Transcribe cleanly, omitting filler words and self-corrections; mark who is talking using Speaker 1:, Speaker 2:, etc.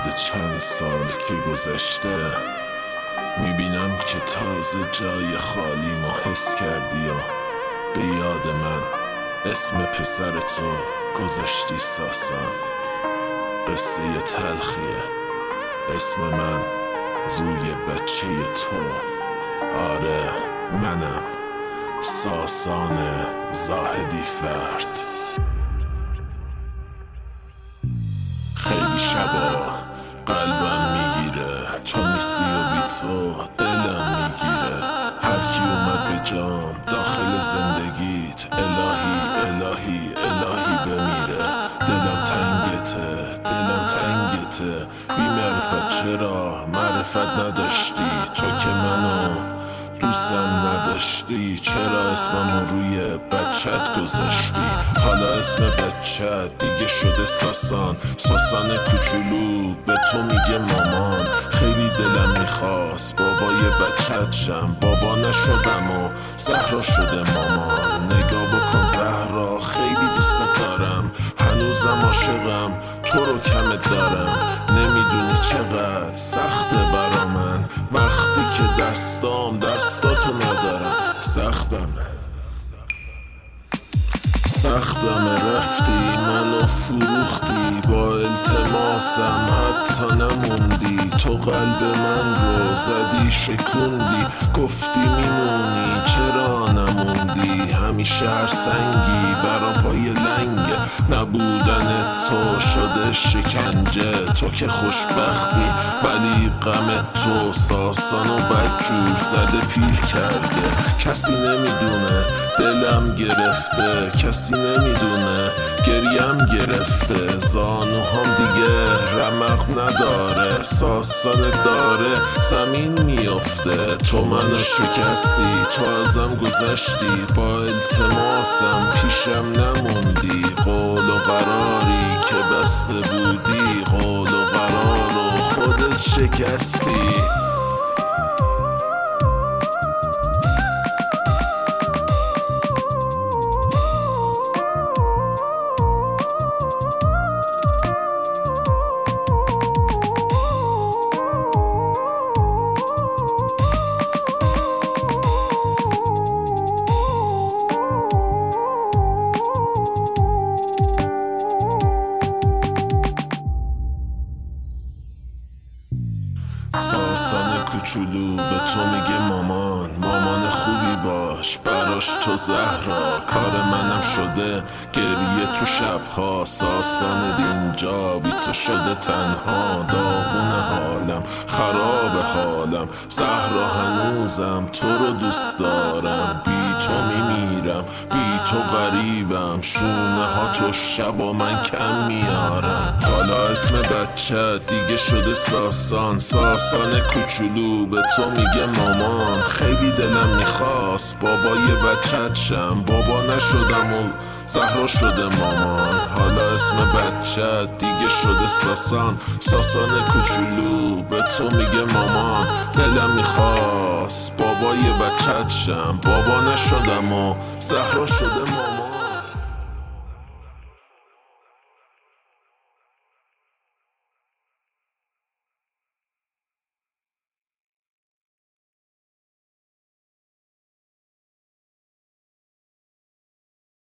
Speaker 1: بعد چند سال که گذشته میبینم که تازه جای خالیمو حس کردی و به یاد من اسم پسر تو گذاشتی ساسان. قصه تلخیه اسم من روی بچه تو. آره منم ساسان زاهدی فرد. خیلی شبا قلبم میگیره تو نیستی و بی تو دلم میگیره. هر کی اومد به جام داخل زندگیت الهی الهی الهی بمیره. دلم تنگته بی معرفت چرا معرفت نداشتی تو که منو دوستم نداشتی. چرا اسممو روی بچت گذاشتی؟ حالا اسم بچت دیگه شده ساسان. ساسان کوچولو به تو میگه مامان. خیلی دلم میخواست بابای بچت شم، بابا نشدم و زهرا شده مامان. نگاه بکن زهرا خیلی دوست دارم، هنوزم عاشقم تو رو کمت دارم. نمیدونی چقدر سخته برا من وقتی که دستاتو ندارم. سختم رفتی منو فروختی، با التماسم حتی نموندی. تو قلب من رو زدی شکوندی، گفتی میمونی چرا نموندی. همیشه هر سنگی برا پای لنگه، نبودن تو شده شکنجه. تو که خوشبختی ولی غم تو ساسانو بدجور زده پیر کرده. کسی نمیدونه دلم گرفته، کسی نمیدونه گریم گرفته. زانوهام دیگه رمق نداره، ساسان داره زمین میافته. تو منو شکستی تو ازم گذشتی، با التماسم پیشم نموندی. قول و قراری که بسته بودی، قول و قرار رو خودت شکستی. ساسان کوچولو به تو میگه مامان. مامان خوبی باش براش تو زهرا. کار منم شده گریه تو شبها. ساسان دینجا بی تو شده تنها. داغون حالم خراب حالم، زهرا هنوزم تو رو دوست دارم. بی تو میمیرم بی تو غریبم، شونه ها تو شبا من کم میارم. حالا اسم بچه دیگه شده ساسان. ساسان کوچولو به تو میگه مامان. خیلی دلم میخواست بابای بچت شم، بابا نشدم و زهرا شده مامان. حالا اسم بچه دیگه شده ساسان. ساسان کوچولو به تو میگه مامان. دلم میخواست بابای بچت شم، بابا نشدم و زهرا شده مامان.